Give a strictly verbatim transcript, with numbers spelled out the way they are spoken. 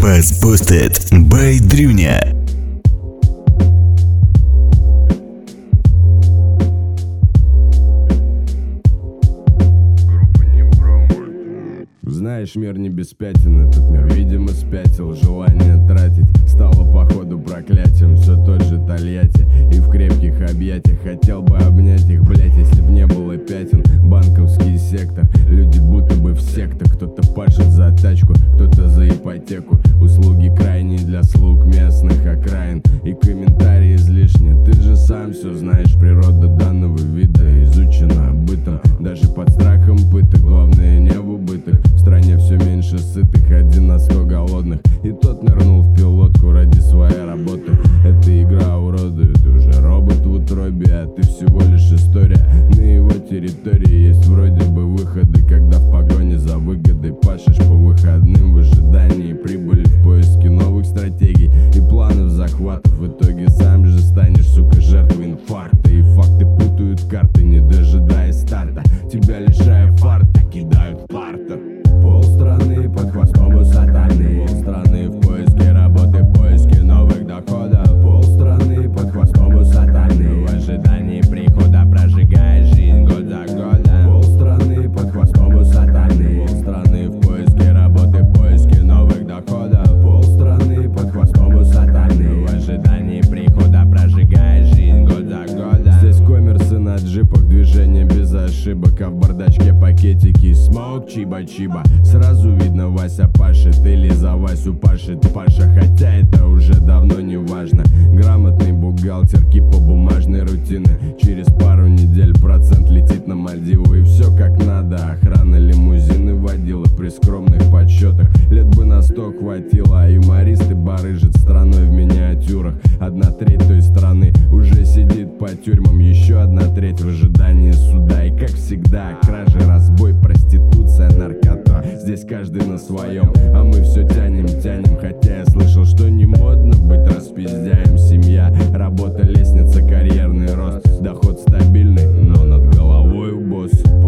Was Boosted by Drewnia. Знаешь, мир не без пятен, этот мир, видимо, спятил. Желание тратить стало, походу, проклятием. Все тот же Тольятти и в крепких объятиях. Хотел бы обнять их, блять, если б не было пятен. Банковский сектор, люди будто бы в сектах. Кто-то пашет за тачку, кто-то за ипотеку. Услуги крайние для слуг местных окраин. И комментарии излишни, ты же сам все знаешь. Природа данного вида изучена бытом. Даже под страхом пыток, главное не в убыток. В стране все меньше сытых, один на сто голодных. И тот нырнул в пилотку ради своей работы. Эта игра уродует, уже робот в утробе, а ты всего лишь история. На его территории есть вроде бы выходы, когда в погоне за выгодой пашешь по выходным в ожидании прибыли, в поиске новых стратегий и планов захватов. В итоге сам же станешь, сука, жертвой инфаркта. И факты путают карты, не дожидаясь старта. Тебя лишая фарта, кидают в партер. Полстраны под хвостом у сатаны. Полстраны в поиске работы, в поиске новых доходов. Полстраны под хвостом у сатаны. В ожидании прихода, прожигая жизнь год за годом. Полстраны под хвостом у сатаны. Полстраны в поиске работы, в поиске новых доходов. Полстраны под хвостом у сатаны. В ожидании прихода, прожигая жизнь год за годом. Здесь коммерсы на джипах, движение без ошибок, а в бардачке пакетики смоук чиба-чиба. Сразу видно, Вася пашет или за Васю пашет Паша, хотя это уже давно не важно. Грамотный бухгалтер, кипа бумажной рутины. Через пару недель процент летит на Мальдивы. И все как надо, охрана лимузины водила при скромных подсчетах. Лет бы на сто хватило, а юмористы барыжат страной в миниатюрах. Одна треть той страны уже сидит по тюрьмам, еще одна треть в ожидании суда. И как всегда, кражи, разбой, проституция, наркота. Здесь каждый на своем, а мы все тянем, тянем. Хотя я слышал, что не модно быть распиздяем. Семья, работа, лестница, карьерный рост. Доход стабильный, но над головой босс.